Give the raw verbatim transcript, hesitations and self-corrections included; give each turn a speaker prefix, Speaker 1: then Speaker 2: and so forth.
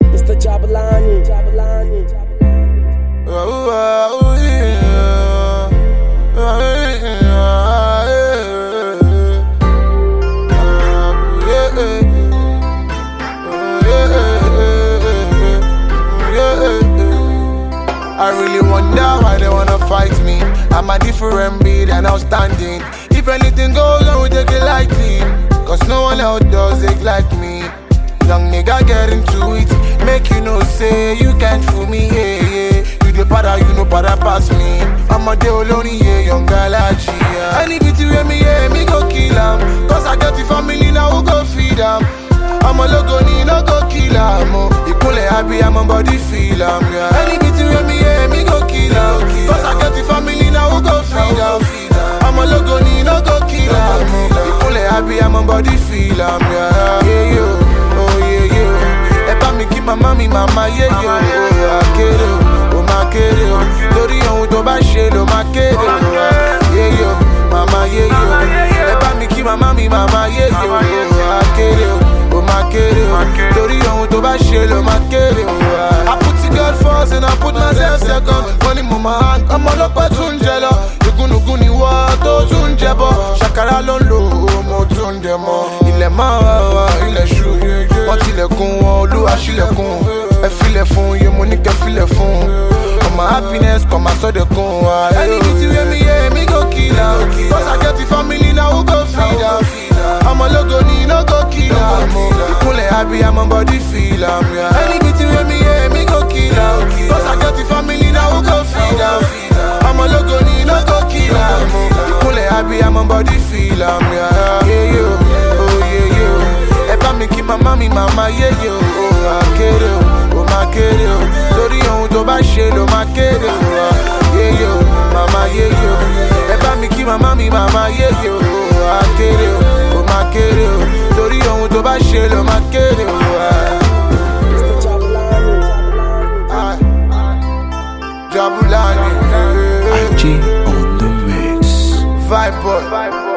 Speaker 1: Mister Jabulani, Jabulani, Jabulani.
Speaker 2: Oh, oh, yeah. Oh, yeah. Oh, yeah. I really wonder why they wanna fight me. I'm a different breed and outstanding. If anything goes on, we take it lightly. Cause no one else does it like me. Young nigga get into it. Make you know, say you can't fool me, yeah, yeah. You the para, you know para pass me. I'm a day alone, yeah, young galaxy, yeah. Any bitty with me, yeah, me go kill em. Cause I got the family, now who go feed em. I'm a logo, ni no go kill em. You cool happy, I'm a body feel em, yeah. Any bitty with me, yeah, me go kill em. Cause I got the family, now who go feed em. I'm a logo, ni no go kill em. You cool happy, I'm a body feel em, yeah. Yeah, yo, oh yeah, yeah. Eba mi ki mama mi mama, yeah, yo. Oh, akere, oh, ma kere, oh. Tori ohun to ba se lo ma kere, oh. Yeah, yo, mama, yeah, yo. Eba mi ki mama mi mama, yeah, yo. Oh, akere, oh, ma kere, oh. Tori ohun to ba se lo ma kere, oh. I put the God first and I put myself second. Money mama hand, I'm all up at Tunjelo. Yugun ni wa to Tunjebo. Shakara lon lo, mo Tunjemo. Ilẹ̀ máa wá, ilẹ̀ ṣú. Wọ́n tilẹ̀kùn wọn, Olúwa ṣílẹ̀kùn. Ẹ filẹ̀ fún, iye mo ní kẹ́ filẹ̀ fún. Ọmọ happiness kọ̀ máa sọ́dẹ̀kùn. Ẹni tí wé mi yé, mi go kill am. Cause I get the family now, who go feed am. I'm a logo, ni no go kill am. Ìkúnlẹ̀ happy, I'm a body feel am. Ẹni tí wé mi yé, mi go kill am. Cause I get the family now, who go feed am. I'm a logo, ni no go kill am. Ìkúnlẹ̀ happy, I'm a body feel am. Yeah, yo, oh yeah, yo. Eba mi ki mama mi mama, yeah, yo. Oh, akere, oh, ma kere, oh. Tori ohun to ba se lo ma kere, oh. Yeah, yo, mama, yeah, yo. Eba mi ki mama mi mama, yeah, yo. Oh, akere, oh, ma kere, oh. Tori ohun to ba se lo ma kere, oh.
Speaker 1: Mister Jabulani, Jabulani.
Speaker 2: Jabulani.
Speaker 3: I G on the mix.
Speaker 2: Vibe boy.